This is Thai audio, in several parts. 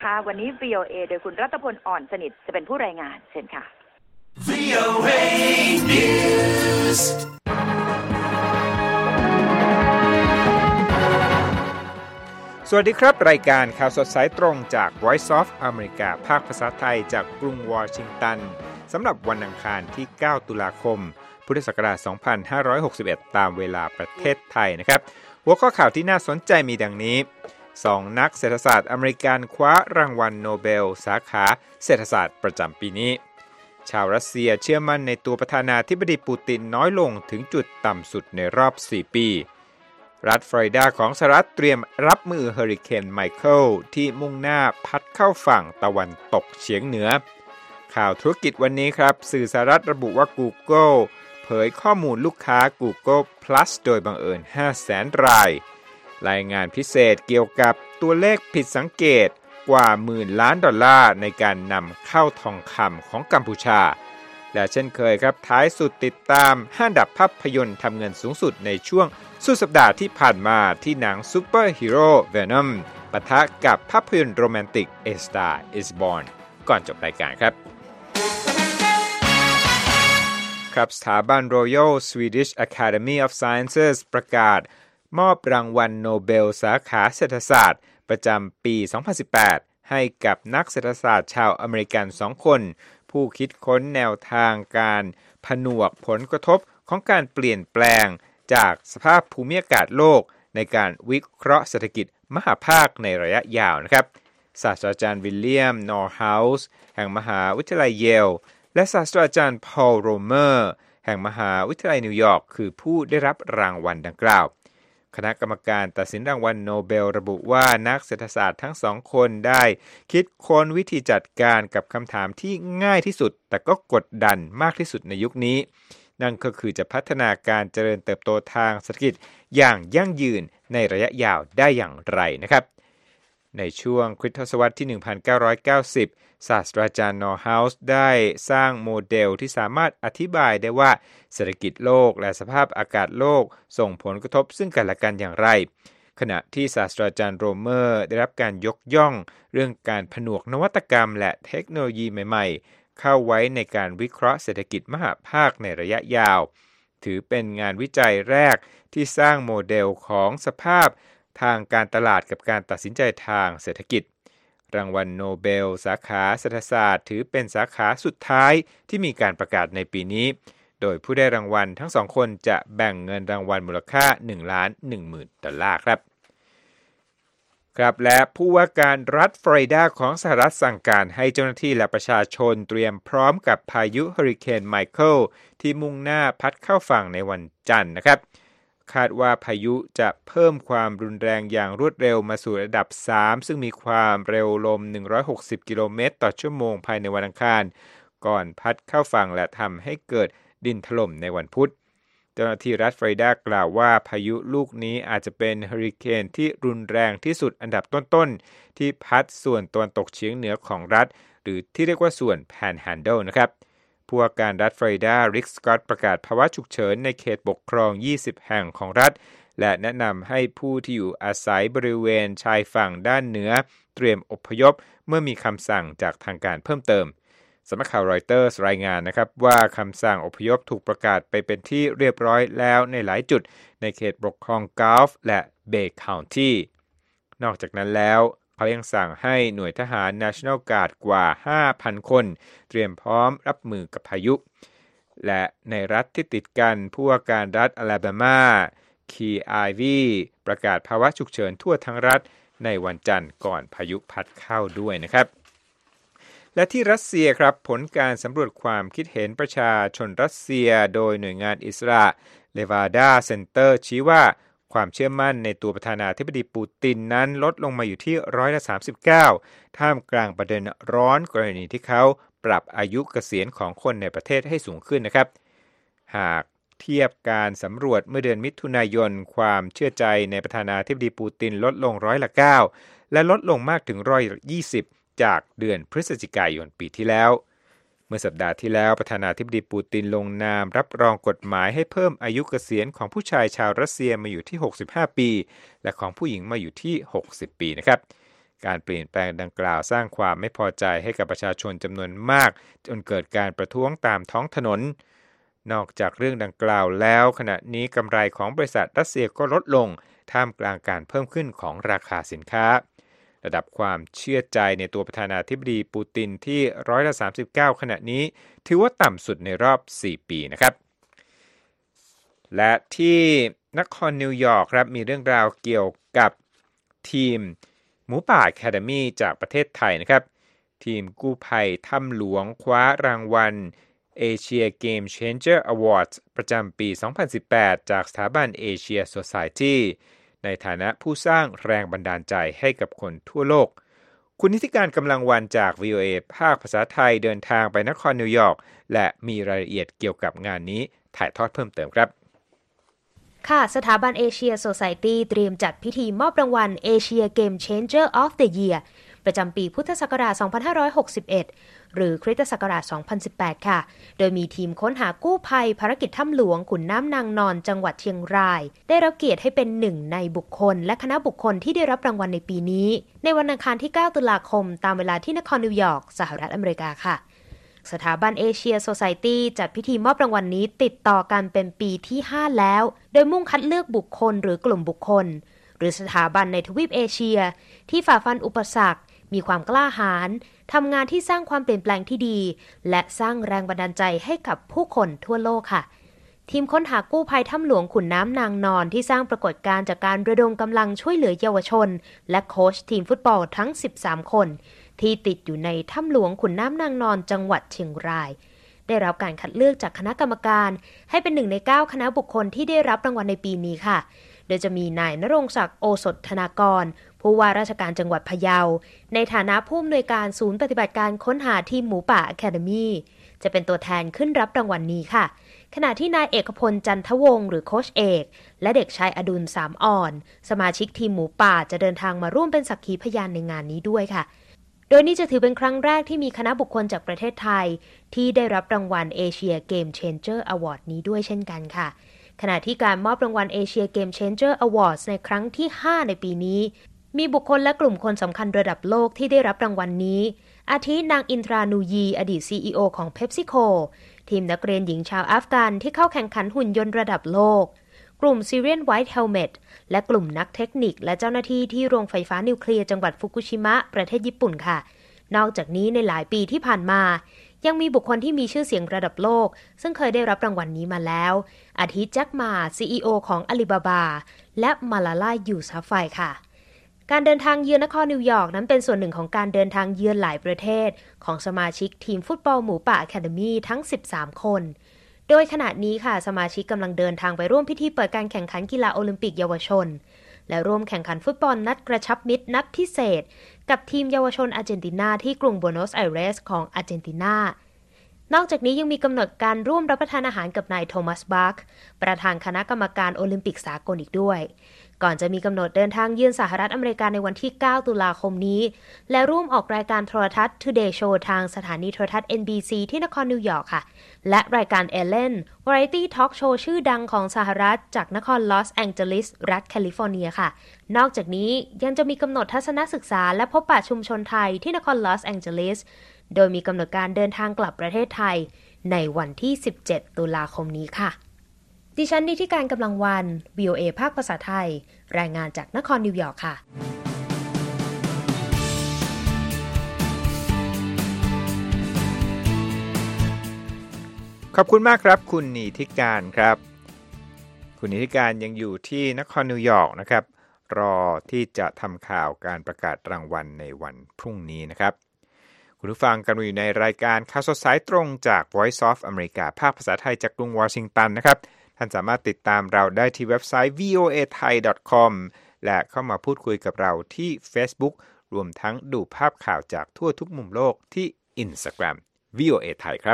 ค่ะวันนี้ VOA โดยคุณรัตพลอ่อนสนิทจะเป็นผู้รายงานเชิญค่ะ VOA News สวัสดีครับรายการข่าวสดสายตรงจาก Voice of America ภาคภาษาไทยจากกรุงวอชิงตันสำหรับวันอังคารที่ 9 ตุลาคม พุทธศักราช 2561 ตามเวลาประเทศไทยนะครับหัวข้อข่าวที่น่าสนใจมีดังนี้ 2 นักเศรษฐศาสตร์อเมริกันคว้ารางวัลโนเบลสาขาเศรษฐศาสตร์ประจำปีนี้ชาวรัสเซียเชื่อมั่นในตัวประธานาธิบดีปูตินน้อยลงถึงจุดต่ำสุดในรอบ 4 ปีรัฐฟลอริดาของสหรัฐเตรียมรับมือเฮอริเคนไมเคิลที่มุ่งหน้าพัดเข้าฝั่งตะวันตกเฉียงเหนือข่าวธุรกิจวันนี้ครับสื่อสหรัฐระบุว่า Google เผยข้อมูลลูกค้า Google Plus โดยบังเอิญ 500,000 รายรายงานพิเศษเกี่ยวกับตัวเลขผิดสังเกตกว่า10,000 ล้านดอลลาร์ในการนำเข้าทองคำของกัมพูชาและเช่นเคยครับท้ายสุดติดตาม5 อันดับภาพยนตร์ทำเงินสูงสุดในช่วงสุดสัปดาห์ที่ผ่านมาที่หนังซูเปอร์ฮีโร่ Venom ปะทะกับภาพยนตร์โรแมนติก A Star is Born ก่อนจบรายการครับสถาบัน Royal Swedish Academy of Sciences ประกาศมอบรางวัลโนเบลสาขาเศรษฐศาสตร์ประจำปี 2018 ให้กับนักเศรษฐศาสตร์ชาวอเมริกัน 2 คนผู้คิดค้นแนวทางการผนวกผลกระทบของการเปลี่ยนแปลงจากสภาพภูมิอากาศโลกในการวิเคราะห์เศรษฐกิจมหภาคในระยะยาวนะครับศาสตราจารย์วิลเลียมนอร์เฮาส์แห่งมหาวิทยาลัยเยลและศาสตราจารย์พอลโรเมอร์แห่งมหาวิทยาลัยนิวยอร์กคือผู้ได้รับรางวัลดังกล่าวคณะกรรมการตัดสินรางวัลโนเบลระบุว่านักเศรษฐศาสตร์ทั้งสองคนได้คิดค้นวิธีจัดการกับคำถามที่ง่ายที่สุดแต่ก็กดดันมากที่สุดในยุคนี้นั่นก็คือจะพัฒนาการเจริญเติบโตทางเศรษฐกิจอย่างยั่งยืนในระยะยาวได้อย่างไรนะครับในช่วงคริสตศตวรรษที่ 1990 ศาสตราจารย์นอร์เฮาส์ได้สร้างโมเดลที่สามารถอธิบายได้ว่าเศรษฐกิจโลกและสภาพอากาศโลกส่งผลกระทบซึ่งกันและกันอย่างไรขณะที่ศาสตราจารย์โรเมอร์ได้รับการยกย่องเรื่องการผนวกนวัตกรรมและเทคโนโลยีใหม่ๆเข้าไว้ในการวิเคราะห์เศรษฐกิจมหภาคในระยะยาวถือเป็นงานวิจัยแรกที่สร้างโมเดลของสภาพทางการตลาดกับการตัดสินใจทางเศรษฐกิจรางวัลโนเบลสาขาเศรษฐศาสตร์ถือเป็นสาขาสุดท้ายที่มีการประกาศในปีนี้โดยผู้ได้รางวัลทั้งสองคนจะแบ่งเงินรางวัลมูลค่า $1,10,000 ครับและผู้ว่าการรัฐฟลอริดาของสหรัฐสั่งการให้เจ้าหน้าที่และประชาชนเตรียมพร้อมกับพายุเฮอริเคนไมเคิลที่มุ่งหน้าพัดเข้าฝั่งในวันจันทร์นะครับคาดว่าพายุจะเพิ่มความรุนแรงอย่างรวดเร็วมาสู่ระดับ 3 ซึ่งมีความเร็วลม160 กิโลเมตรต่อชั่วโมงภายในวันอังคารก่อนพัดเข้าฝั่งและทำให้เกิดดินถล่มในวันพุธเจ้าหน้าที่รัฐฟลอริดากล่าวว่าพายุลูกนี้อาจจะเป็นเฮอริเคนที่รุนแรงที่สุดอันดับต้นๆที่พัดส่วนตะวันตกเฉียงเหนือของรัฐหรือที่เรียกว่าส่วนแพนแฮนเดิลนะครับผู้ว่าการรัฐฟลอริดาริกสกอตต์ประกาศภาวะฉุกเฉินในเขตปกครอง 20 แห่งของรัฐและแนะนำให้ผู้ที่อยู่อาศัยบริเวณชายฝั่งด้านเหนือเตรียมอพยพเมื่อมีคำสั่งจากทางการเพิ่มเติมสำนักข่าวรอยเตอร์สรายงานนะครับว่าคำสั่งอพยพถูกประกาศไปเป็นที่เรียบร้อยแล้วในหลายจุดในเขตปกครองกอล์ฟและเบย์คาวน์ตี้นอกจากนั้นแล้วเขายังสั่งให้หน่วยทหาร National Guard กว่า 5,000 คนเตรียมพร้อมรับมือกับพายุและในรัฐที่ติดกันผู้ว่าการรัฐอลาบามาคีไอวีประกาศภาวะฉุกเฉินทั่วทั้งรัฐในวันจันทร์ก่อนพายุพัดเข้าด้วยนะครับและที่รัสเซียครับผลการสำรวจความคิดเห็นประชาชนรัสเซียโดยหน่วยงานอิสระเลวาดาเซ็นเตอร์ชี้ว่าความเชื่อมั่นในตัวประธานาธิบดีปูตินนั้นลดลงมาอยู่ที่39%ท่ามกลางประเด็นร้อนกรณีที่เขาปรับอายุเกษียณของคนในประเทศให้สูงขึ้นนะครับหากเทียบการสำรวจเมื่อเดือนมิถุนายนความเชื่อใจในประธานาธิบดีปูตินลดลง9%และลดลงมากถึง20%จากเดือนพฤศจิกายนปีที่แล้วเมื่อสัปดาห์ที่แล้วประธานาธิบดีปูตินลงนามรับรองกฎหมายให้เพิ่มอายุเกษียณของผู้ชายชาวรัสเซียมาอยู่ที่65ปีและของผู้หญิงมาอยู่ที่60ปีนะครับการเปลี่ยนแปลงดังกล่าวสร้างความไม่พอใจให้กับประชาชนจำนวนมากจนเกิดการประท้วงตามท้องถนนนอกจากเรื่องดังกล่าวแล้วขณะนี้กำไรของบริษัทรัสเซียก็ลดลงท่ามกลางการเพิ่มขึ้นของราคาสินค้าระดับความเชื่อใจในตัวประธานาธิบดีปูตินที่39%ขณะนี้ถือว่าต่ำสุดในรอบ4ปีนะครับและที่นครนิวยอร์กครับมีเรื่องราวเกี่ยวกับทีมหมูป่าอะคาเดมี่จากประเทศไทยนะครับทีมกู้ภัยถ้ำหลวงคว้ารางวัล Asia Game Changer Awards ประจำปี 2018 จากสถาบัน Asia Society ในฐานะผู้สร้างแรงบันดาลใจให้กับคนทั่วโลกคุณนิติการกำลังวันจาก VOA ภาคภาษาไทยเดินทางไปนครนิวยอร์กและมีรายละเอียดเกี่ยวกับงานนี้ถ่ายทอดเพิ่มเติมครับค่ะสถาบัน Asia Society เตรียมจัดพิธีมอบรางวัล Asia Game Changer of the Year ประจำปีพุทธศักราช 2561 หรือคริสตศักราช 2018 ค่ะโดยมีทีมค้นหากู้ภัยภารกิจถ้ำหลวงขุนน้ำนางนอนจังหวัดเชียงรายได้รับเกียรติให้เป็นหนึ่งในบุคคลและคณะบุคคลที่ได้รับรางวัลในปีนี้ในวันอังคารที่ 9 ตุลาคมตามเวลาที่นครนิวยอร์กสหรัฐอเมริกาค่ะสถาบัน Asia Society จัดพิธีมอบรางวัลนี้ติดต่อกันเป็นปีที่ 5 แล้วโดยมุ่งคัดเลือกบุคคลหรือกลุ่มบุคคลหรือสถาบันในทวีปเอเชียที่ฝ่าฟันอุปสรรคมีความกล้าหาญทำงานที่สร้างความเปลี่ยนแปลงที่ดีและสร้างแรงบันดาลใจให้กับผู้คนทั่วโลกค่ะทีมค้นหากู้ภัยถ้ำหลวงขุนน้ำนางนอนที่สร้างปรากฏการณ์จากการระดมกำลังช่วยเหลือเยาวชนและโค้ชทีมฟุตบอลทั้ง13คนที่ติดอยู่ในถ้ำหลวงขุนน้ำนางนอนจังหวัดเชียงรายได้รับการคัดเลือกจากคณะกรรมการให้เป็น1 ใน 9 คณะบุคคลที่ได้รับรางวัลในปีนี้ค่ะโดยจะมีนายณรงค์ศักดิ์โอสถธนากรผู้ว่าราชการจังหวัดพะเยาในฐานะผู้อำนวยการศูนย์ปฏิบัติการค้นหาทีมหมูป่าอะคาเดมี่จะเป็นตัวแทนขึ้นรับรางวัลนี้ค่ะขณะที่นายเอกพลจันทวงศ์หรือโค้ชเอกและเด็กชายอดุลสามอ่อนสมาชิกทีมหมูป่าจะเดินทางมาร่วมเป็นสักขีพยานในงานนี้ด้วยค่ะโดยนี่จะถือเป็นครั้งแรกที่มีคณะบุคคลจากประเทศไทยที่ได้รับรางวัล Asia Game Changer Award นี้ด้วยเช่นกันค่ะขณะที่การมอบรางวัล Asia Game Changer Awards ในครั้งที่ 5 ในปีนี้มีบุคคลและกลุ่มคนสำคัญระดับโลกที่ได้รับรางวัลนี้อาทินางอินทรานูยีอดีต CEO ของ PepsiCo ทีมนักเรียนหญิงชาวอัฟกันที่เข้าแข่งขันหุ่นยนต์ระดับโลกกลุ่ม Syrian White Helmet และกลุ่มนักเทคนิคและเจ้าหน้าที่ที่โรงไฟฟ้านิวเคลียร์จังหวัดฟุกุชิมะประเทศญี่ปุ่นค่ะนอกจากนี้ในหลายปีที่ผ่านมายังมีบุคคลที่มีชื่อเสียงระดับโลกซึ่งเคยได้รับรางวัลนี้มาแล้วอาทิแจ็คหม่า CEO ของอาลีบาบาและมาลาลายูซัฟไฟค่ะการเดินทางเยือนนครนิวยอร์กนั้นเป็นส่วนหนึ่งของการเดินทางเยือนหลายประเทศของสมาชิกทีมฟุตบอลหมูป่าอะคาเดมี่ทั้ง13คนโดยขณะนี้ค่ะสมาชิกกำลังเดินทางไปร่วมพิธีเปิดการแข่งขันกีฬาโอลิมปิกเยาวชนและร่วมแข่งขันฟุตบอลนัดกระชับมิตรนัดพิเศษกับทีมเยาวชนอาร์เจนตินาที่กรุงบัวโนสไอเรสของอาร์เจนตินานอกจากนี้ยังมีกำหนดการร่วมรับประทานอาหารกับนายโทมัสบัคประธานคณะกรรมการโอลิมปิกสากลอีกด้วยก่อนจะมีกำหนดเดินทางเยือนสหรัฐอเมริกาในวันที่ 9 ตุลาคมนี้และร่วมออกรายการโทรทัศน์ Today Show ทางสถานีโทรทัศน์ NBC ที่นครนิวยอร์กค่ะและรายการ Ellen Variety Talk Show ชื่อดังของสหรัฐจากนครลอสแองเจลิสรัฐแคลิฟอร์เนียค่ะนอกจากนี้ยังจะมีกำหนดทัศนศึกษาและพบปะชุมชนไทยที่นครลอสแองเจลิสโดยมีกำหนดการเดินทางกลับประเทศไทยในวันที่ 17 ตุลาคมนี้ค่ะดิฉันนิติการกำลังวัน VOA ภาคภาษาไทยรายงานจากนครนิวยอร์กค่ะขอบคุณมากครับคุณนิติการครับคุณนิติการยังอยู่ที่นครนิวยอร์กนะครับรอที่จะทำข่าวการประกาศรางวัลในวันพรุ่งนี้นะครับคุณผู้ฟังกำลังอยู่ในรายการข่าวสดสายตรงจาก Voice of America ภาคภาษาไทยจากกรุงวอชิงตันนะครับท่านสามารถติดตามเราได้ที่เว็บไซต์ voathai.com และเข้ามาพูดคุยกับเราที่ Facebook รวมทั้งดูภาพข่าวจากทั่วทุกมุมโลกที่ Instagram VOA Thai ครับ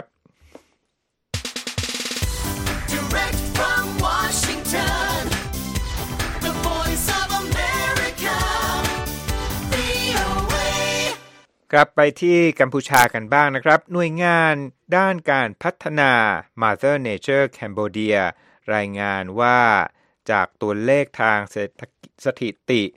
Direct from Washington, the voice of America, VOA. กลับไปที่กัมพูชากันบ้างนะครับหน่วยงานด้านการพัฒนา Mother Nature Cambodia รายงานว่าจากตัวเลขทางสถิติ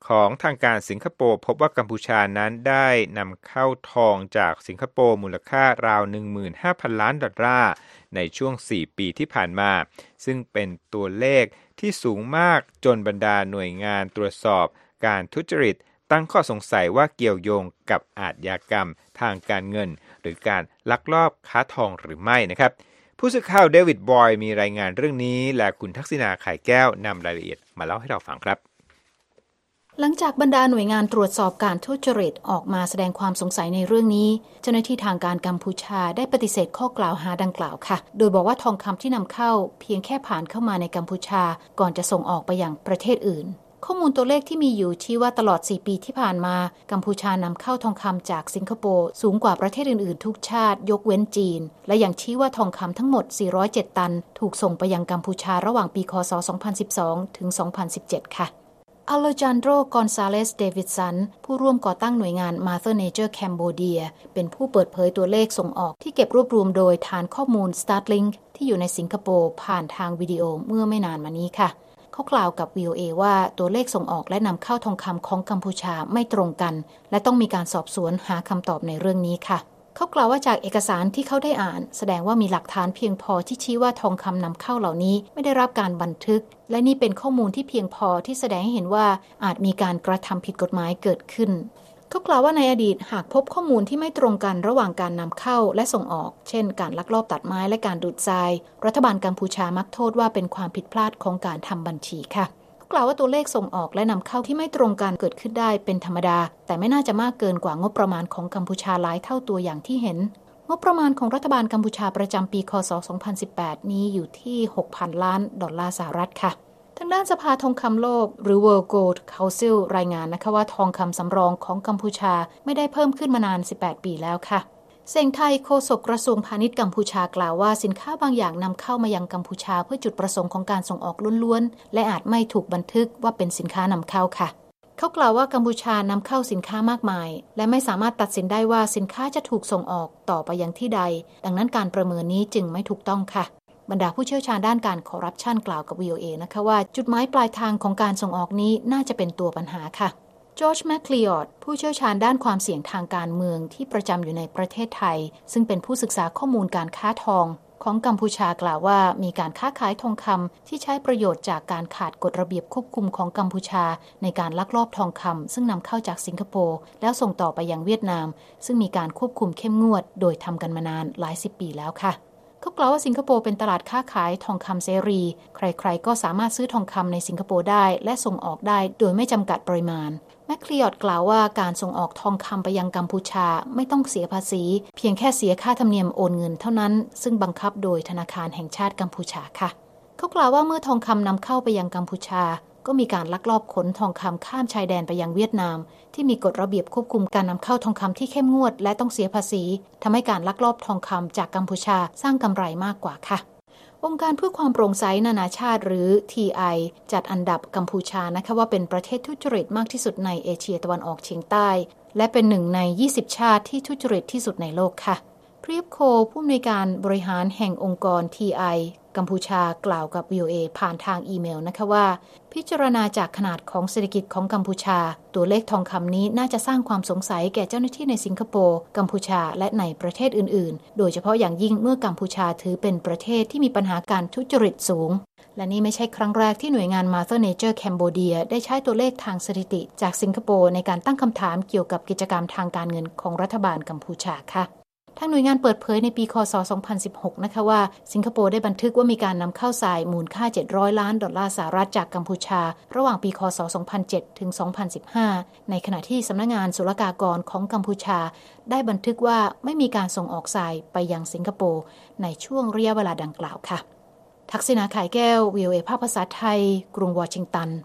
ของทางการสิงคโปร์พบว่ากัมพูชานั้นได้นำเข้าทองจากสิงคโปร์มูลค่าราว 15,000 ล้านดอลลาร์ในช่วง 4 ปีที่ผ่านมาซึ่งเป็นตัวเลขที่สูงมากจนบรรดาหน่วยงานตรวจสอบการทุจริตตั้งข้อสงสัยว่าเกี่ยวโยงกับอาชญากรรมทางการเงินหรือการลักลอบค้าทองหรือไม่นะครับผู้สื่อข่าวเดวิดบอยมีรายงานเรื่องนี้และคุณทักษิณาไข่แก้วนำรายละเอียดมาเล่าให้เราฟังครับหลังจากบรรดาหน่วยงานตรวจสอบการทุจริตออกมาแสดงความสงสัยในเรื่องนี้เจ้าหน้าที่ทางการกัมพูชาได้ปฏิเสธข้อกล่าวหาดังกล่าวค่ะโดยบอกว่าทองคำที่นำเข้าเพียงแค่ผ่านเข้ามาในกัมพูชาก่อนจะส่งออกไปยังประเทศอื่นข้อมูลตัวเลขที่มีอยู่ชี้ว่าตลอด4ปีที่ผ่านมากัมพูชานำเข้าทองคำจากสิงคโปร์สูงกว่าประเทศอื่นๆทุกชาติยกเว้นจีนและยังชี้ว่าทองคำทั้งหมด407ตันถูกส่งไปยังกัมพูชาระหว่างปีคศ2012ถึง2017ค่ะอเลจันโดร กอนซาเลส เดวิดสันผู้ร่วมก่อตั้งหน่วยงาน Mother Nature Cambodia เป็นผู้เปิดเผยตัวเลขส่งออกที่เก็บรวบรวมโดยฐานข้อมูล Starlink ที่อยู่ในสิงคโปร์ผ่านทางวิดีโอเมื่อไม่นานมานี้ค่ะเขากล่าวกับ VOA ว่าตัวเลขส่งออกและนำเข้าทองคำของกัมพูชาไม่ตรงกันและต้องมีการสอบสวนหาคำตอบในเรื่องนี้ค่ะเขากล่าวว่าจากเอกสารที่เขาได้อ่านแสดงว่ามีหลักฐานเพียงพอที่ชี้ว่าทองคำนำเข้าเหล่านี้ไม่ได้รับการบันทึกและนี่เป็นข้อมูลที่เพียงพอที่แสดงให้เห็นว่าอาจมีการกระทำผิดกฎหมายเกิดขึ้นเขากล่าวว่าในอดีตหากพบข้อมูลที่ไม่ตรงกันระหว่างการนำเข้าและส่งออกเช่นการลักลอบตัดไม้และการดูดทรายรัฐบาลกัมพูชามักโทษว่าเป็นความผิดพลาดของการทำบัญชีค่ะกล่าวว่าตัวเลขส่งออกและนำเข้าที่ไม่ตรงกันเกิดขึ้นได้เป็นธรรมดาแต่ไม่น่าจะมากเกินกว่างบประมาณของกัมพูชาหลายเท่าตัวอย่างที่เห็นงบประมาณของรัฐบาลกัมพูชาประจำปีคศ2018นี้อยู่ที่ 6,000 ล้านดอลลาร์สหรัฐค่ะทางด้านสภาทองคำโลกหรือ World Gold Council รายงานนะคะว่าทองคำสำรองของกัมพูชาไม่ได้เพิ่มขึ้นมานาน18ปีแล้วค่ะเซงไทโฆษกกระทรวงพาณิชย์กัมพูชากล่าวว่าสินค้าบางอย่างนำเข้ามายังกัมพูชาเพื่อจุดประสงค์ของการส่งออกล้วนๆและอาจไม่ถูกบันทึกว่าเป็นสินค้านำเข้าค่ะเขากล่าวว่ากัมพูชานำเข้าสินค้ามากมายและไม่สามารถตัดสินได้ว่าสินค้าจะถูกส่งออกต่อไปยังที่ใดดังนั้นการประเมินนี้จึงไม่ถูกต้องค่ะบรรดาผู้เชี่ยวชาญด้านการคอร์รัปชันกล่าวกับ VOA นะคะว่าจุดหมายปลายทางของการส่งออกนี้น่าจะเป็นตัวปัญหาค่ะจอร์จ แมคคลีออดผู้เชี่ยวชาญด้านความเสี่ยงทางการเมืองที่ประจำอยู่ในประเทศไทยซึ่งเป็นผู้ศึกษาข้อมูลการค้าทองของกัมพูชากล่าวว่ามีการค้าขายทองคำที่ใช้ประโยชน์จากการขาดกฎระเบียบควบคุมของกัมพูชาในการลักลอบทองคำซึ่งนำเข้าจากสิงคโปร์แล้วส่งต่อไปยังเวียดนามซึ่งมีการควบคุมเข้มงวดโดยทำกันมานานหลายสิบปีแล้วค่ะเขากล่าวว่าสิงคโปร์เป็นตลาดค้าขายทองคำเสรีใครๆก็สามารถซื้อทองคำในสิงคโปร์ได้และส่งออกได้โดยไม่จำกัดปริมาณแมคคลีออดกล่าวว่าการส่งออกทองคำไปยังกัมพูชาไม่ต้องเสียภาษีเพียงแค่เสียค่าธรรมเนียมโอนเงินเท่านั้นซึ่งบังคับโดยธนาคารแห่งชาติกัมพูชาค่ะเขากล่าวว่าเมื่อทองคำนำเข้าไปยังกัมพูชาก็มีการลักลอบขนทองคำข้ามชายแดนไปยังเวียดนามที่มีกฎระเบียบควบคุมการนำเข้าทองคำที่เข้มงวดและต้องเสียภาษีทำให้การลักลอบทองคำจากกัมพูชาสร้างกำไรมากกว่าค่ะองค์การเพื่อความโปร่งใสนานาชาติหรือ TI จัดอันดับกัมพูชานะคะว่าเป็นประเทศทุจริตมากที่สุดในเอเชียตะวันออกเฉียงใต้และเป็นหนึ่งใน20ชาติที่ทุจริตที่สุดในโลกค่ะพรีฟโคผู้อำนวยการบริหารแห่งองค์กร TI กัมพูชากล่าวกับ VOA ผ่านทางอีเมลนะคะว่าพิจารณาจากขนาดของเศรษฐกิจของกัมพูชาตัวเลขทองคำนี้น่าจะสร้างความสงสัยแก่เจ้าหน้าที่ในสิงคโปร์กัมพูชาและในประเทศอื่นๆโดยเฉพาะอย่างยิ่งเมื่อกัมพูชาถือเป็นประเทศที่มีปัญหาการทุจริตสูงและนี่ไม่ใช่ครั้งแรกที่หน่วยงาน Mother Nature Cambodia ได้ใช้ตัวเลขทางสถิติจากสิงคโปร์ในการตั้งคำถามเกี่ยวกับกิจกรรมทางการเงินของรัฐบาลกัมพูชาค่ะทางหน่วยงานเปิดเผยในปีคศ2016นะคะว่าสิงคโปร์ได้บันทึกว่ามีการนำเข้าทรายมูลค่า$700 ล้านจากกัมพูชาระหว่างปีคศ2007ถึง2015ในขณะที่สำนักงานศุลกากรของกัมพูชาได้บันทึกว่าไม่มีการส่งออกทรายไปยังสิงคโปร์ในช่วงระยะเวลาดังกล่าวค่ะทักษิณาไข่แก้ว VOA ภาษาไทยกรุงวอชิงตัน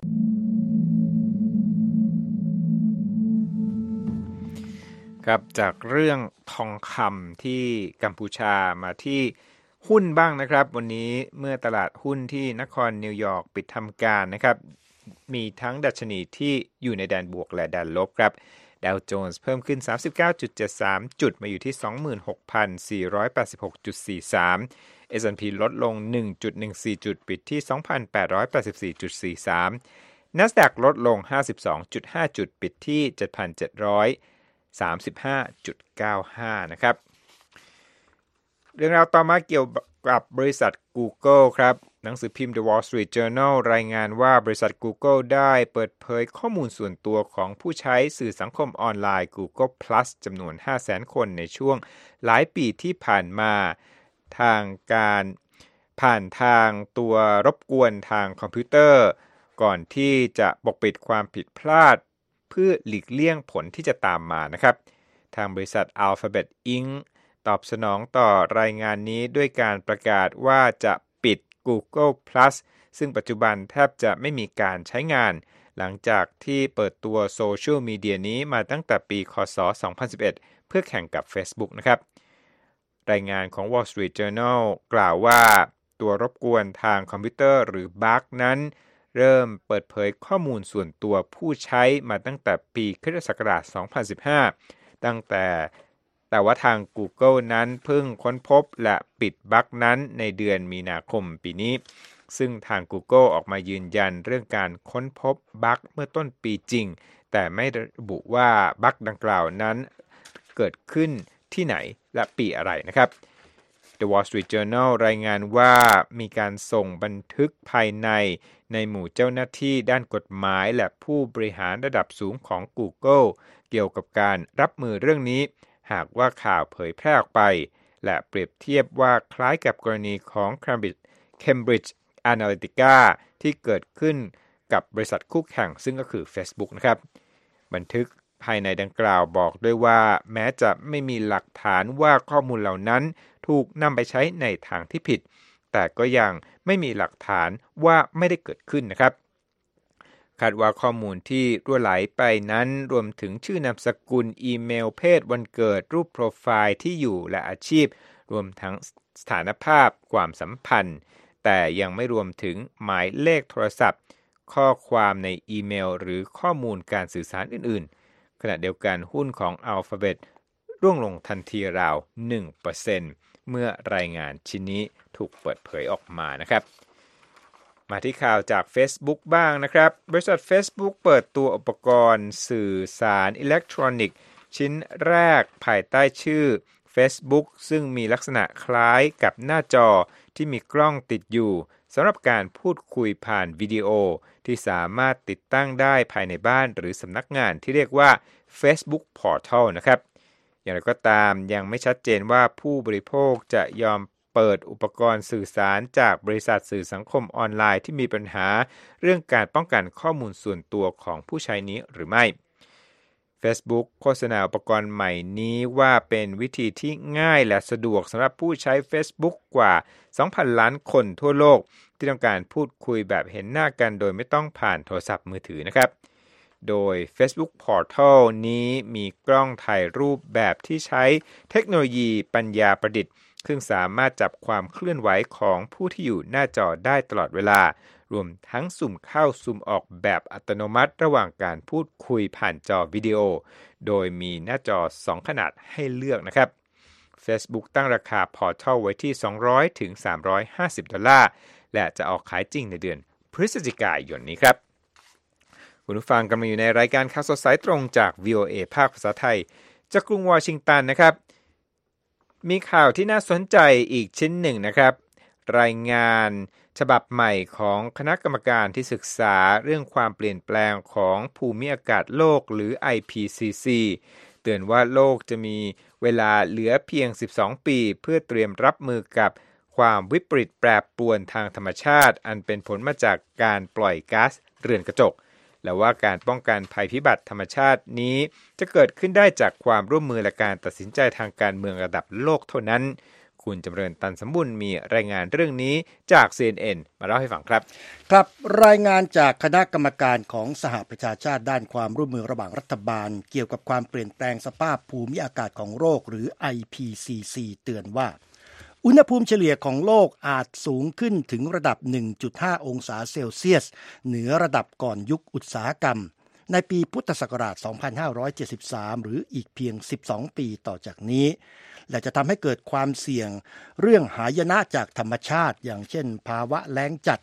ครับจากเรื่องทองคำที่กัมพูชามาที่หุ้นบ้างนะครับวันนี้เมื่อตลาดหุ้นที่นครนิวยอร์กปิดทำการนะครับมีทั้งดัชนีที่อยู่ในแดนบวกและแดนลบครับดาวโจนส์เพิ่มขึ้น 39.73 จุดมาอยู่ที่ 26,486.43 S&P ลดลง 1.14 จุดปิดที่ 2,884.43 NASDAQ ลดลง 52.5 จุดปิดที่ 7,735.95 นะครับเรื่องราวต่อมาเกี่ยวกับบริษัท Google ครับหนังสือพิมพ์ The Wall Street Journal รายงานว่าบริษัท Google ได้เปิดเผยข้อมูลส่วนตัวของผู้ใช้สื่อสังคมออนไลน์ Google Plus จำนวน 500,000 คนในช่วงหลายปีที่ผ่านมาทางการผ่านทางตัวรบกวนทางคอมพิวเตอร์ก่อนที่จะปกปิดความผิดพลาดเพื่อหลีกเลี่ยงผลที่จะตามมานะครับทางบริษัท Alphabet Inc. ตอบสนองต่อรายงานนี้ด้วยการประกาศว่าจะปิด Google Plus ซึ่งปัจจุบันแทบจะไม่มีการใช้งานหลังจากที่เปิดตัวโซเชียลมีเดียนี้มาตั้งแต่ปีค.ศ. 2011 เพื่อแข่งกับ Facebook นะครับรายงานของ Wall Street Journal กล่าวว่าตัวรบกวนทางคอมพิวเตอร์หรือบั๊กนั้นเริ่มเปิดเผยข้อมูลส่วนตัวผู้ใช้มาตั้งแต่ปีค.ศ. 2015 แต่ว่าทาง Google นั้นเพิ่งค้นพบและปิดบั๊กนั้นในเดือนมีนาคมปีนี้ซึ่งทาง Google ออกมายืนยันเรื่องการค้นพบบั๊กเมื่อต้นปีจริงแต่ไม่ระบุว่าบั๊กดังกล่าวนั้นเกิดขึ้นที่ไหนและปีอะไรนะครับ The Wall Street Journal รายงานว่ามีการส่งบันทึกภายในหมู่เจ้าหน้าที่ด้านกฎหมายและผู้บริหารระดับสูงของ Google เกี่ยวกับการรับมือเรื่องนี้หากว่าข่าวเผยแพร่ออกไปและเปรียบเทียบว่าคล้ายกับกรณีของ Cambridge Analytica ที่เกิดขึ้นกับบริษัทคู่แข่งซึ่งก็คือ Facebook นะครับบันทึกภายในดังกล่าวบอกด้วยว่าแม้จะไม่มีหลักฐานว่าข้อมูลเหล่านั้นถูกนำไปใช้ในทางที่ผิดแต่ก็ยังไม่มีหลักฐานว่าไม่ได้เกิดขึ้นนะครับคาดว่าข้อมูลที่รั่วไหลไปนั้นรวมถึงชื่อนามสกุลอีเมลเพศวันเกิดรูปโปรไฟล์ที่อยู่และอาชีพรวมทั้งสถานภาพความสัมพันธ์แต่ยังไม่รวมถึงหมายเลขโทรศัพท์ข้อความในอีเมลหรือข้อมูลการสื่อสารอื่นๆขณะเดียวกันหุ้นของ Alphabet ร่วงลงทันทีราว 1% เมื่อรายงานชิ้นนี้ถูกเปิดเผยออกมานะครับมาที่ข่าวจาก Facebook บ้างนะครับบริษัท Facebook เปิดตัวอุปกรณ์สื่อสารอิเล็กทรอนิกส์ชิ้นแรกภายใต้ชื่อ Facebook ซึ่งมีลักษณะคล้ายกับหน้าจอที่มีกล้องติดอยู่สำหรับการพูดคุยผ่านวิดีโอที่สามารถติดตั้งได้ภายในบ้านหรือสำนักงานที่เรียกว่า Facebook Portal นะครับอย่างไรก็ตามยังไม่ชัดเจนว่าผู้บริโภคจะยอมเปิดอุปกรณ์สื่อสารจากบริษัทสื่อสังคมออนไลน์ที่มีปัญหาเรื่องการป้องกันข้อมูลส่วนตัวของผู้ใช้นี้หรือไม่ Facebook โฆษณาอุปกรณ์ใหม่นี้ว่าเป็นวิธีที่ง่ายและสะดวกสำหรับผู้ใช้ Facebook กว่า 2,000 ล้านคนทั่วโลกที่ต้องการพูดคุยแบบเห็นหน้ากันโดยไม่ต้องผ่านโทรศัพท์มือถือนะครับโดย Facebook Portal นี้มีกล้องถ่ายรูปแบบที่ใช้เทคโนโลยีปัญญาประดิษฐ์ซึ่งสามารถจับความเคลื่อนไหวของผู้ที่อยู่หน้าจอได้ตลอดเวลารวมทั้งซูมเข้าซูมออกแบบอัตโนมัติระหว่างการพูดคุยผ่านจอวิดีโอโดยมีหน้าจอ2ขนาดให้เลือกนะครับ Facebook ตั้งราคา Portal ไว้ที่$200 ถึง$350และจะออกขายจริงในเดือนพฤศจิกายนนี้ครับคุณผู้ฟังกำลังอยู่ในรายการข่าวสดสายตรงจาก VOA ภาคภาษาไทยจากกรุงวอชิงตันนะครับมีข่าวที่น่าสนใจอีกชิ้นหนึ่งนะครับรายงานฉบับใหม่ของคณะกรรมการที่ศึกษาเรื่องความเปลี่ยนแปลงของภูมิอากาศโลกหรือ IPCC เตือนว่าโลกจะมีเวลาเหลือเพียง12ปีเพื่อเตรียมรับมือกับความวิปริตแปรปรวนทางธรรมชาติอันเป็นผลมาจากการปล่อยก๊าซเรือนกระจกและว่าการป้องกันภัยพิบัติธรรมชาตินี้จะเกิดขึ้นได้จากความร่วมมือและการตัดสินใจทางการเมืองระดับโลกเท่านั้นคุณจำเริญตันสมบุญมีรายงานเรื่องนี้จาก CNN มาเล่าให้ฟังครับครับรายงานจากคณะกรรมการของสหประชาชาติด้านความร่วมมือระหว่างรัฐบาลเกี่ยวกับความเปลี่ยนแปลงสภาพภูมิอากาศของโลกหรือ IPCC เตือนว่าอุณหภูมิเฉลี่ยของโลกอาจสูงขึ้นถึงระดับ 1.5 องศาเซลเซียสเหนือระดับก่อนยุคอุตสาหกรรมในปีพุทธศักราช 2573 หรืออีกเพียง 12 ปีต่อจากนี้และจะทำให้เกิดความเสี่ยงเรื่องหายนะจากธรรมชาติอย่างเช่นภาวะแล้งจัด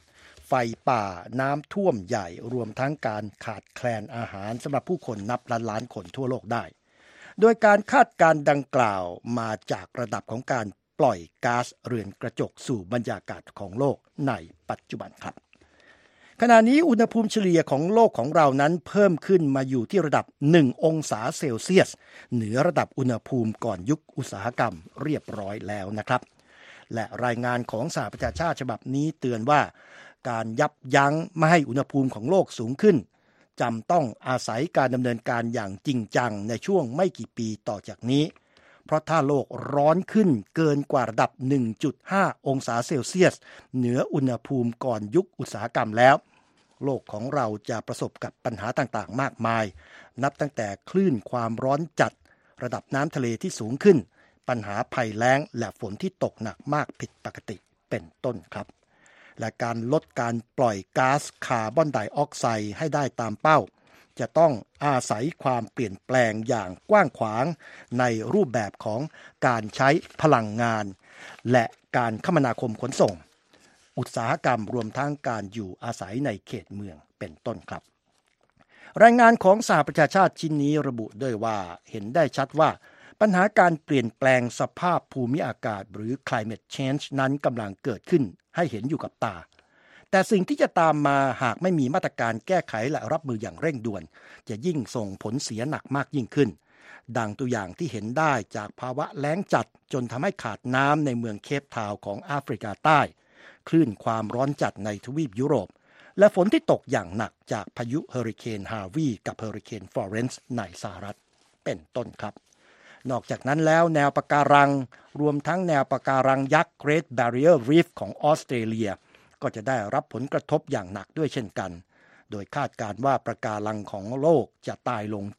ไฟป่าน้ำท่วมใหญ่รวมทั้งการขาดแคลนอาหารสำหรับผู้คนนับล้านๆคนทั่วโลกได้โดยการคาดการณ์ดังกล่าวมาจากระดับของการปล่อยก๊าซเรือนกระจกสู่บรรยากาศของโลกในปัจจุบันครับขณะนี้อุณหภูมิเฉลี่ยของโลกของเรานั้นเพิ่มขึ้นมาอยู่ที่ระดับ1องศาเซลเซียสเหนือระดับอุณหภูมิก่อนยุคอุตสาหกรรมเรียบร้อยแล้วนะครับและรายงานของสหประชาชาติฉบับนี้เตือนว่าการยับยั้งไม่ให้อุณหภูมิของโลกสูงขึ้นจำต้องอาศัยการดำเนินการอย่างจริงจังในช่วงไม่กี่ปีต่อจากนี้เพราะถ้าโลกร้อนขึ้นเกินกว่าระดับ 1.5 องศาเซลเซียสเหนืออุณหภูมิก่อนยุคอุตสาหกรรมแล้วโลกของเราจะประสบกับปัญหาต่างๆมากมายนับตั้งแต่คลื่นความร้อนจัดระดับน้ำทะเลที่สูงขึ้นปัญหาภัยแล้งและฝนที่ตกหนักมากผิดปกติเป็นต้นครับและการลดการปล่อยก๊าซคาร์บอนไดออกไซด์ให้ได้ตามเป้าจะต้องอาศัยความเปลี่ยนแปลงอย่างกว้างขวางในรูปแบบของการใช้พลังงานและการคมนาคมขนส่งอุตสาหกรรมรวมทั้งการอยู่อาศัยในเขตเมืองเป็นต้นครับรายงานของสหประชาชาติชิ้นนี้ระบุด้วยว่าเห็นได้ชัดว่าปัญหาการเปลี่ยนแปลงสภาพภูมิอากาศหรือ climate change นั้นกำลังเกิดขึ้นให้เห็นอยู่กับตาแต่สิ่งที่จะตามมาหากไม่มีมาตรการแก้ไขและรับมืออย่างเร่งด่วนจะยิ่งส่งผลเสียหนักมากยิ่งขึ้นดังตัวอย่างที่เห็นได้จากภาวะแล้งจัดจนทำให้ขาดน้ำในเมืองเคปทาวน์ของแอฟริกาใต้คลื่นความร้อนจัดในทวีปยุโรปและฝนที่ตกอย่างหนักจากพายุเฮอริเคนฮาร์วีกับเฮอริเคนฟลอเรนซ์ในสหรัฐเป็นต้นครับนอกจากนั้นแล้วแนวปะการังรวมทั้งแนวปะการังยักษ์ Great Barrier Reef ของออสเตรเลียก็จะได้รับผลกระทบอย่างหนักด้วยเช่นกันโดยคาดการณ์ว่าปะการังของโลกจะตายลง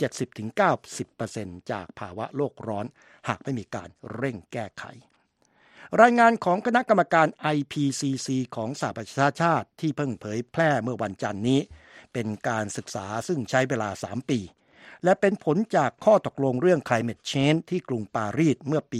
70-90% จากภาวะโลกร้อนหากไม่มีการเร่งแก้ไขรายงานของคณะกรรมการ IPCC ของสหประชาชาติที่เพิ่งเผยแพร่เมื่อวันจันทร์นี้เป็นการศึกษาซึ่งใช้เวลา3ปีและเป็นผลจากข้อตกลงเรื่อง Climate Change ที่กรุงปารีสเมื่อปี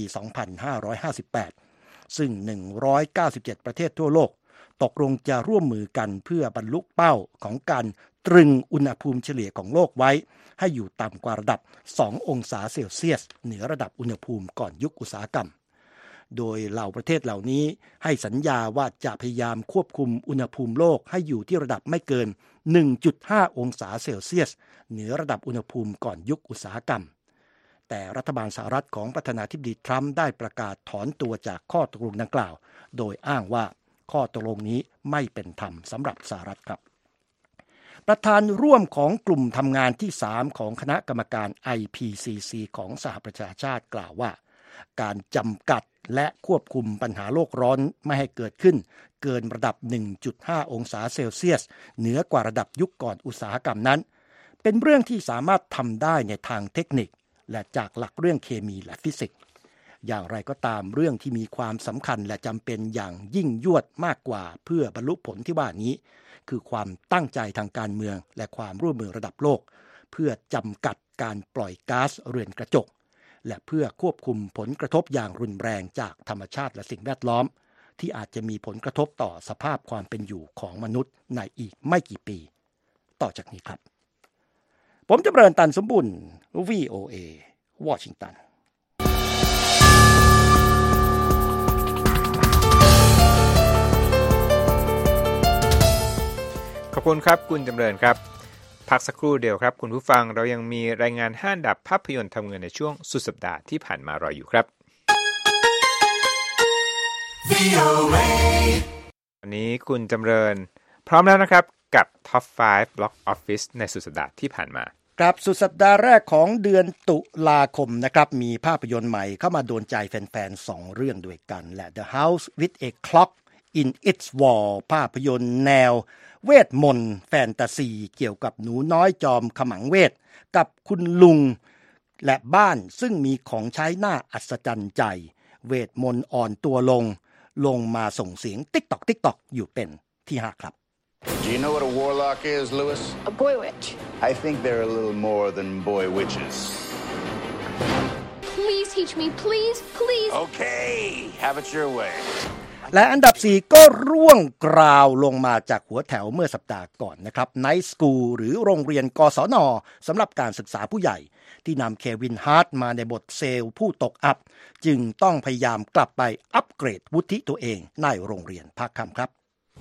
2558 ซึ่ง 197 ประเทศทั่วโลกตกลงจะร่วมมือกันเพื่อบรรลุเป้าของการตรึงอุณหภูมิเฉลี่ยของโลกไว้ให้อยู่ต่ำกว่าระดับ 2 องศาเซลเซียสเหนือระดับอุณหภูมิก่อนยุคอุตสาหกรรมโดยเหล่าประเทศเหล่านี้ให้สัญญาว่าจะพยายามควบคุมอุณหภูมิโลกให้อยู่ที่ระดับไม่เกิน 1.5 องศาเซลเซียสเหนือระดับอุณหภูมิก่อนยุคอุตสาหกรรมแต่รัฐบาลสหรัฐของประธานาธิบดีทรัมป์ได้ประกาศถอนตัวจากข้อตกลงดังกล่าวโดยอ้างว่าข้อตกลงนี้ไม่เป็นธรรมสำหรับสหรัฐครับประธานร่วมของกลุ่มทำงานที่3ของคณะกรรมการ IPCC ของสหประชาชาติกล่าวว่าการจำกัดและควบคุมปัญหาโลกร้อนไม่ให้เกิดขึ้นเกินระดับ 1.5 องศาเซลเซียสเหนือกว่าระดับยุคก่อนอุตสาหกรรมนั้นเป็นเรื่องที่สามารถทำได้ในทางเทคนิคและจากหลักเรื่องเคมีและฟิสิกส์อย่างไรก็ตามเรื่องที่มีความสำคัญและจำเป็นอย่างยิ่งยวดมากกว่าเพื่อบรรลุผลที่ว่านี้คือความตั้งใจทางการเมืองและความร่วมมือระดับโลกเพื่อจำกัดการปล่อยก๊าซเรือนกระจกและเพื่อควบคุมผลกระทบอย่างรุนแรงจากธรรมชาติและสิ่งแวดล้อมที่อาจจะมีผลกระทบต่อสภาพความเป็นอยู่ของมนุษย์ในอีกไม่กี่ปีต่อจากนี้ครับผมจำเริญตันสมบุญ VOA วอชิงตันขอบคุณครับคุณจำเริญครับพักสักครู่เดียวครับคุณผู้ฟังเรายังมีรายงาน5 อันดับภาพยนตร์ทำเงินในช่วงสุดสัปดาห์ที่ผ่านมารออยู่ครับวันนี้คุณจำเริญพร้อมแล้วนะครับกับ Top 5 Box Office ในสุดสัปดาห์ที่ผ่านมาครับสุดสัปดาห์แรกของเดือนตุลาคมนะครับมีภาพยนตร์ใหม่เข้ามาโดนใจแฟนๆ2เรื่องด้วยกันและ The House with a Clock in Its Wall ภาพยนตร์แนวเวทมนต์แฟนตาซีเกี่ยวกับหนูน้อยจอมขมังเวทกับคุณลุงและบ้านซึ่งมีของใช้น่าอัศจรรย์ใจเวทมนต์อ่อนตัวลงมาส่งเสียงติ๊กตอกอยู่เป็นที่5ครับ Do you know what a warlock is, Lewis? A boy witch. I think they're a little more than boy witches. Please teach me, please. Okay, have it your way. และอันดับ4ก็ร่วงกราวลงมาจากหัวแถวเมื่อสัปดาห์ก่อนนะครับ Night School หรือโรงเรียนกศน.สำหรับการศึกษาผู้ใหญ่ที่นำเควินฮาร์ตมาในบทเซลล์ผู้ตกอับจึงต้องพยายามกลับไปอัปเกรดวุฒิตัวเองในโรงเรียนภาคค่ำครับ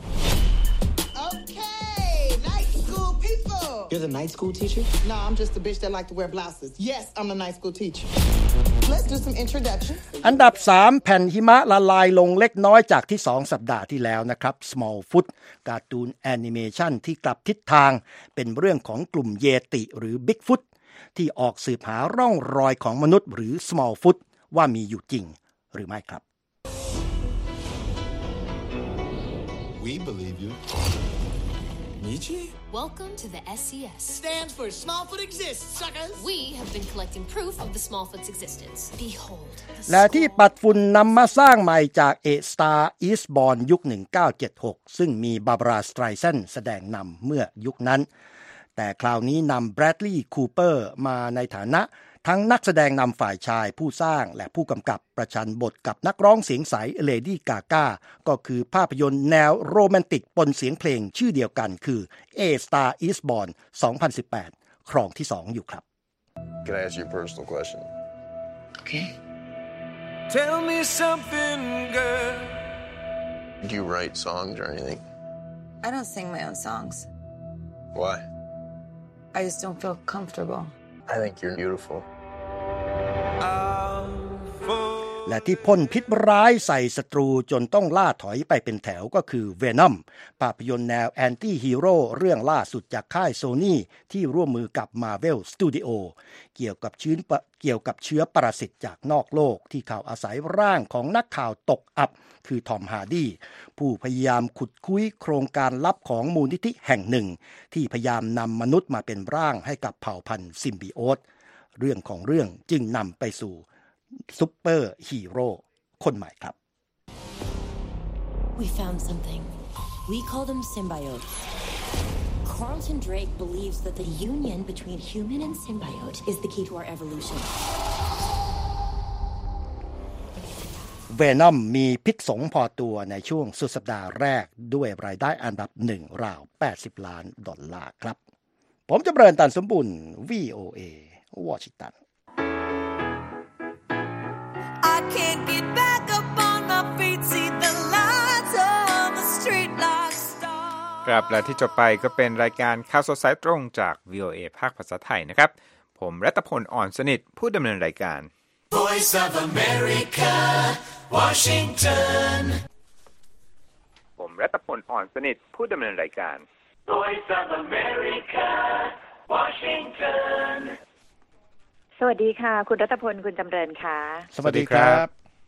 Okay, night school people. You're the night school teacher? No, I'm just a bitch that like to wear blouses. Yes, I'm the night school teacher. Let's do some introductions. อันดับ3แผ่นหิมะละลายลงเล็กน้อยจากที่2สัปดาห์ที่แล้วนะครับ Smallfoot การ์ตูนแอนิเมชันที่กลับทิศทางเป็นเรื่องของกลุ่มเยติหรือ Bigfoot ที่ออกสืบหาร่องรอยของมนุษย์หรือ Smallfoot ว่ามีอยู่จริงหรือไม่ครับ We believe you. Nietzsche? Welcome to the SCS. Stands for Smallfoot Exists, suckers. We have been collecting proof of the Smallfoot's existence. Behold. และที่ปัดฝุ่นนำมาสร้างใหม่จาก A Star Is Born ยุค 1976 ซึ่งมีบาร์บารา สไตรแซนแสดงนำเมื่อยุคนั้นแต่คราวนี้นำแบรดลีย์ คูเปอร์มาในฐานะทั้งนักแสดงนำฝ่ายชายผู้สร้างและผู้กำกับประชันบทกับนักร้องเสียงใสเลดี้กาก้าก็คือภาพยนตร์แนวโรแมนติกปนเสียงเพลงชื่อเดียวกันคือ A Star Is Born 2018 ครองที่ 2 อยู่ครับ Can I ask you a personal question? Okay. Tell me something, girl. Do you write songs or anything? I don't sing my own songs. Why? I just don't feel comfortable. I think you're beautiful. และที่พ่นพิษร้ายใส่ศัตรูจนต้องล่าถอยไปเป็นแถวก็คือ Venom ภาพยนตร์แนวแอนตี้ฮีโร่เรื่องล่าสุดจากค่าย Sony ที่ร่วมมือกับ Marvel Studio เกี่ยวกับเชื้อปรสิตจากนอกโลกที่เข้าอาศัยร่างของนักข่าวตกอับคือทอมฮาร์ดี้ผู้พยายามขุดคุ้ยโครงการลับของมูลนิธิแห่งหนึ่งที่พยายามนำมนุษย์มาเป็นร่างให้กับเผ่าพันธุ์ซิมบิโอตเรื่องของเรื่องจึงนำไปสู่ซุปเปอร์ฮีโร่คนใหม่ครับ We found something. We call them symbiotes. Carlton Drake believes that the union between human and symbiote is the key to our evolution. Venom มีพิษสงพอตัวในช่วงสุดสัปดาห์แรกด้วยรายได้อันดับ1ราว$80 ล้านครับผมจำเริญตันสมบุญ VOA วอชิงตัน I can't get back up on my feet, see the lights of the street like stars. ครับและที่จบไปก็เป็นรายการข่าวสดสายตรงจาก VOA ภาคภาษาไทยนะครับผมรัตพลอ่อนสนิทผู้ดำเนินรายการ Voice of America, Washington. ผมรัตพลอ่อนสนิทผู้ดำเนินรายการ Voice of America, Washington. สวัสดีค่ะคุณรัตพลคุณจำเริญค่ะสวัสดีครับ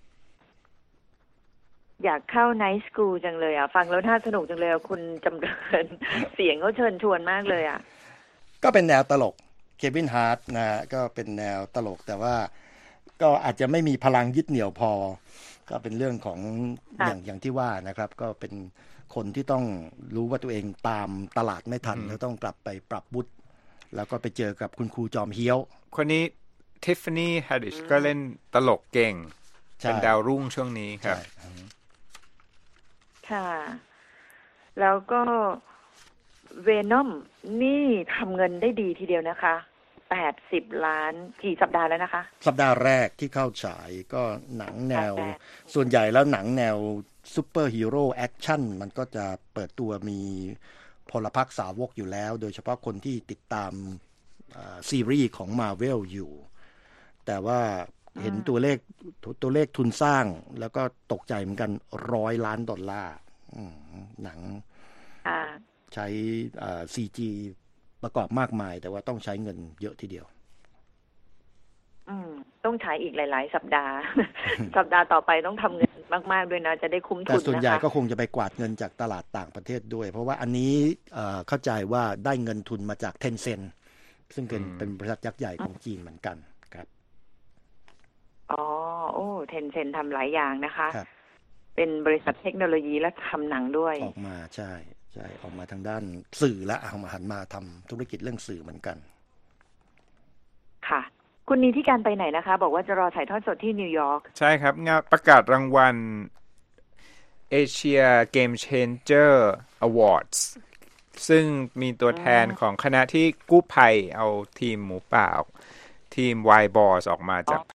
อยากเข้าไนท์สคูลจังเลยอ่ะฟังแล้วน่าสนุกจังเลยคุณจำเริญ เสียงเขาเชิญชวนมากเลยอ่ะก็เป็นแนวตลกเควินฮาร์ตนะก็เป็นแนวตลกแต่ว่าก็อาจจะไม่มีพลังยึดเหนี่ยวพอก็เป็นเรื่องของอย่างที่ว่านะครับก็เป็นคนที่ต้องรู้ว่าตัวเองตามตลาดไม่ทันแล้วต้องกลับไปปรับวุฒิแล้วก็ไปเจอกับคุณครูจอมเฮี้ยวคนนี้ทิฟฟานี่แฮดดิชก็เล่นตลกเก่งเป็นดาวรุ่งช่วงนี้ครับค่ะแล้วก็เวนอมนี่ทำเงินได้ดีทีเดียวนะคะ$80 ล้านกี่สัปดาห์แล้วนะคะสัปดาห์แรกที่เข้าฉายก็หนังแนวส่วนใหญ่แล้วหนังแนวซูเปอร์ฮีโร่แอคชั่นมันก็จะเปิดตัวมีพลพรรคสาวกอยู่แล้วโดยเฉพาะคนที่ติดตามซีรีส์ของ Marvel อยู่แต่ว่าเห็นตัวเลขทุนสร้างแล้วก็ตกใจเหมือนกัน$100 ล้านหนังใช้CG ประกอบมากมายแต่ว่าต้องใช้เงินเยอะทีเดียวต้องใช้อีกหลายๆสัปดาห์ สัปดาห์ต่อไปต้องทำเงินมากๆด้วยนะจะได้คุ้มทุนนะคะแต่ส่วนใหญ่ก็คงจะไปกวาดเงินจากตลาดต่างประเทศด้วยเพราะว่าอันนี้เข้าใจว่าได้เงินทุนมาจาก Tencent ซึ่งเป็นบริษัทยักษ์ใหญ่ของจีนเหมือนกันครับอ๋อTencent ทำหลายอย่างนะคะเป็นบริษัทเทคโนโลยีและทำหนังด้วยออกมาใช่ออกมาทางด้านสื่อและหันมาทำธุรกิจเรื่องสื่อเหมือนกันค่ะคุณนีที่การไปไหนนะคะบอกว่าจะรอถ่ายทอดสดที่นิวยอร์กใช่ครับงานประกาศรางวัล Asia Game Changer Awards ซึ่งมีตัวแทนของคณะที่กู้ภัยเอาทีมหมูป่าทีม Y Boys ออกมาจาก